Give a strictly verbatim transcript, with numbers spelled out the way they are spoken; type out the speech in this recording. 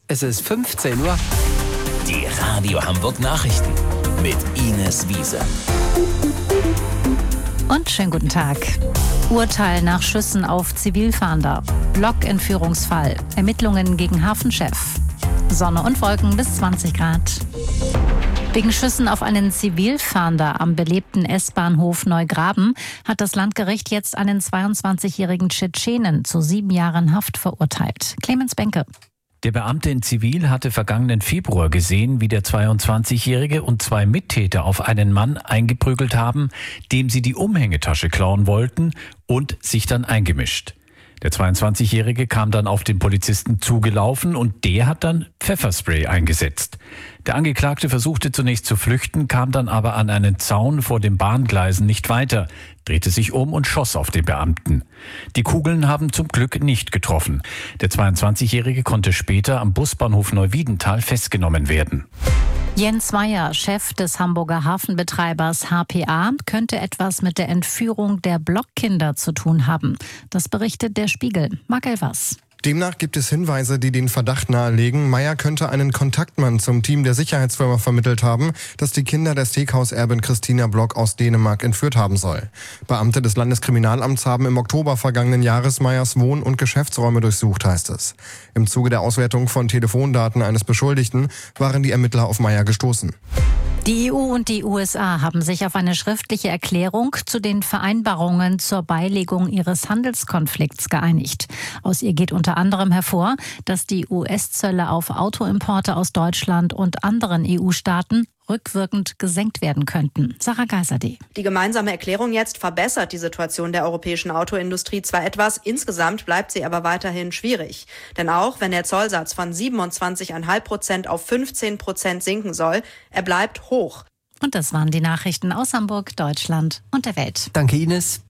Es ist fünfzehn Uhr. Die Radio Hamburg Nachrichten mit Ines Wiese. Und schönen guten Tag. Urteil nach Schüssen auf Zivilfahnder. Blockentführungsfall. Ermittlungen gegen Hafenchef. Sonne und Wolken bis zwanzig Grad. Wegen Schüssen auf einen Zivilfahnder am belebten S-Bahnhof Neugraben hat das Landgericht jetzt einen zweiundzwanzigjährigen Tschetschenen zu sieben Jahren Haft verurteilt. Clemens Benke. Der Beamte in Zivil hatte vergangenen Februar gesehen, wie der zweiundzwanzigjährige und zwei Mittäter auf einen Mann eingeprügelt haben, dem sie die Umhängetasche klauen wollten, und sich dann eingemischt. Der zweiundzwanzigjährige kam dann auf den Polizisten zugelaufen und der hat dann Pfefferspray eingesetzt. Der Angeklagte versuchte zunächst zu flüchten, kam dann aber an einen Zaun vor den Bahngleisen nicht weiter, drehte sich um und schoss auf den Beamten. Die Kugeln haben zum Glück nicht getroffen. Der zweiundzwanzigjährige konnte später am Busbahnhof Neuwiedental festgenommen werden. Jens Meyer, Chef des Hamburger Hafenbetreibers H P A, könnte etwas mit der Entführung der Blockkinder zu tun haben. Das berichtet der Spiegel. Marc Elvers. Demnach gibt es Hinweise, die den Verdacht nahelegen, Meyer könnte einen Kontaktmann zum Team der Sicherheitsfirma vermittelt haben, das die Kinder der Steakhauserbin Christina Block aus Dänemark entführt haben soll. Beamte des Landeskriminalamts haben im Oktober vergangenen Jahres Meyers Wohn- und Geschäftsräume durchsucht, heißt es. Im Zuge der Auswertung von Telefondaten eines Beschuldigten waren die Ermittler auf Meyer gestoßen. Die E U und die U S A haben sich auf eine schriftliche Erklärung zu den Vereinbarungen zur Beilegung ihres Handelskonflikts geeinigt. Aus ihr geht unter anderem hervor, dass die U S-Zölle auf Autoimporte aus Deutschland und anderen E U-Staaten rückwirkend gesenkt werden könnten. Sarah Geiserde. Die gemeinsame Erklärung jetzt verbessert die Situation der europäischen Autoindustrie zwar etwas, insgesamt bleibt sie aber weiterhin schwierig. Denn auch wenn der Zollsatz von siebenundzwanzig Komma fünf Prozent auf fünfzehn Prozent sinken soll, er bleibt hoch. Und das waren die Nachrichten aus Hamburg, Deutschland und der Welt. Danke, Ines.